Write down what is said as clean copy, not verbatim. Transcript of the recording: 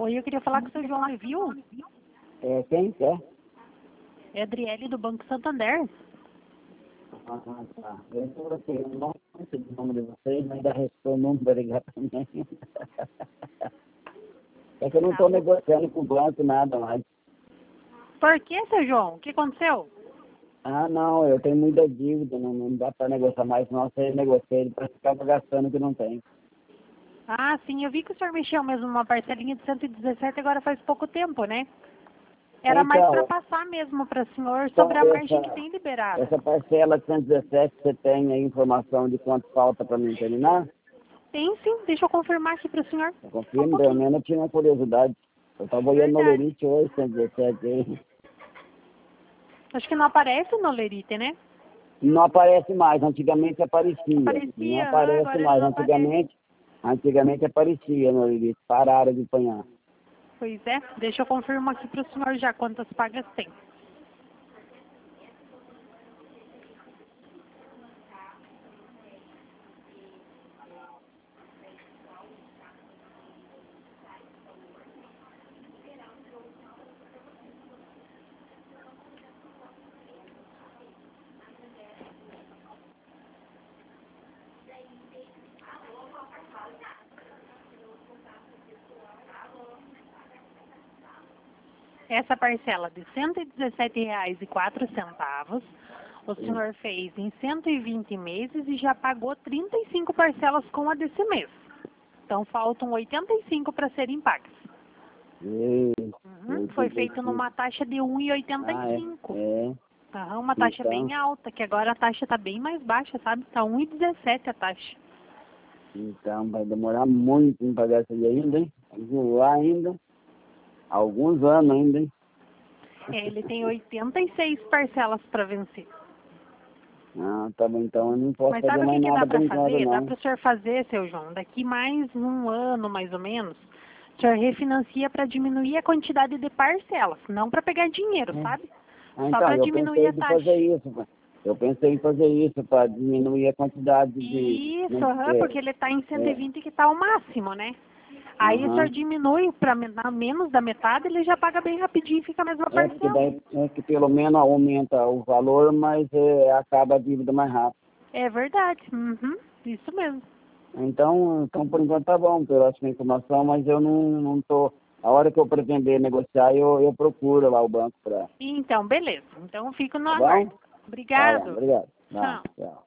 Oi, eu queria falar com o seu João Revil. Quem quer? É Adriele do Banco Santander. Ah, tá. Eu estou aqui, eu não sei o nome de vocês, mas ainda restou o número para ligar também. É que eu não estou negociando com o banco nada mais. Por que, seu João? O que aconteceu? Ah, não, eu tenho muita dívida, não dá para negociar mais, não. Você negocia para ficar gastando o que não tem. Ah, sim, eu vi que o senhor mexeu mesmo numa parcelinha de 117 agora faz pouco tempo, né? Era mais para Então, passar mesmo para o senhor sobre a margem que tem liberado. essa parcela 117, você tem a informação de quanto falta para mim terminar? Tem sim, deixa eu confirmar aqui para o senhor. Eu Só um confirmo, pelo pouquinho. menos eu tinha uma curiosidade. Eu estava olhando no Verdade. Lerite hoje, 117 aí. Acho que não aparece no Lerite, né? Não aparece mais, antigamente aparecia. Não Aparecia, aparece agora ele mais, não aparece. antigamente aparecia no Lerite, pararam de apanhar. Pois é, deixa eu confirmar aqui para o senhor já quantas pagas tem. Essa parcela de R$ 117,04, o senhor fez em 120 meses e já pagou 35 parcelas com a desse mês. Então faltam 85 para serem pagas. Foi feito numa taxa de 1,85. Uma taxa bem alta, que agora a taxa está bem mais baixa, sabe? Está 1,17 a taxa. Então vai demorar muito em pagar isso aí ainda, hein? Vai voar ainda. Alguns anos ainda, hein? Ele tem 86 parcelas para vencer. Ah, tá bom, então eu não posso Mas fazer sabe o que mais que dá nada por para enquanto, fazer? Dá não. para o senhor fazer, seu João, daqui mais um ano, mais ou menos, o senhor refinancia para diminuir a quantidade de parcelas, não para pegar dinheiro, sabe? Ah, Só então, para eu diminuir pensei a em taxa. fazer isso, pá. Eu pensei em fazer isso para diminuir a quantidade de... Isso, porque ele está em 120 que está o máximo, né? Aí o senhor Aham. diminui para menos da metade, ele já paga bem rapidinho e fica a mesma Porque parcela. daí que pelo menos aumenta o valor, mas acaba a dívida mais rápido. É verdade, isso mesmo. Então, por enquanto tá bom, pela sua informação, mas eu não tô... A hora que eu pretender negociar, eu procuro lá o banco para... Então, beleza. Então, fico no Tá bom? aguardo. Tá bom, Obrigado. obrigado. Tá, Tchau. tchau.